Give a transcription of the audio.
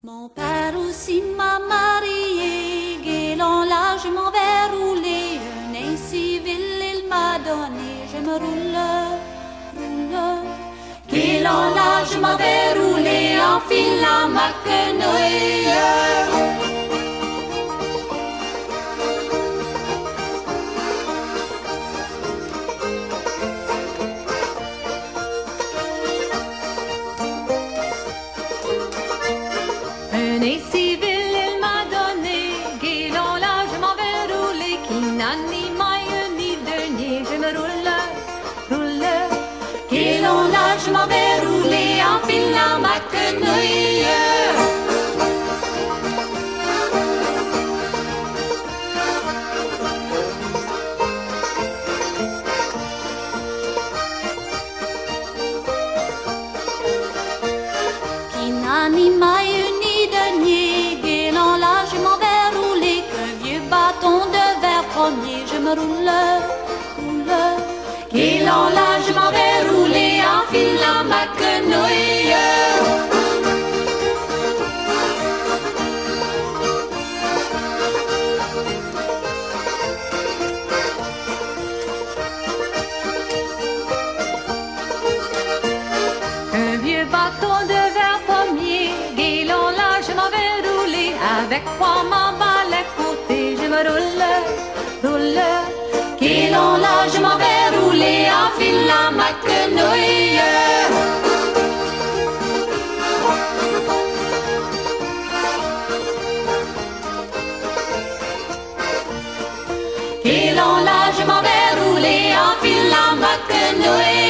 Mon père aussi m'a marié, guélant là je m'en vais rouler. Un incivil il m'a donné, je me roule, roule. Guélant là je m'en vais rouler, enfilant ma quenouille. Un incivil il m'a donné, guélant là je m'en vais rouler, qui n'a ni maille ni dernier, je me roule, roule. Guélant là je m'en vais rouler, enfilant ma quenouille. Qui n'a ni maille ni denier, guélant là je m'en vais rouler, qu'un vieux bâton de verre premier, je me roule, roule. Guélant là je m'en vais rouler, enfilant ma quenouille. Un vieux bâton de verre pommier, guélant là je m'en vais rouler, avec trois membres à les côtés, je me roule, roule. Guélant là je m'en vais rouler, enfilant ma quenouille. Guélant là je m'en vais rouler, enfilant ma quenouille.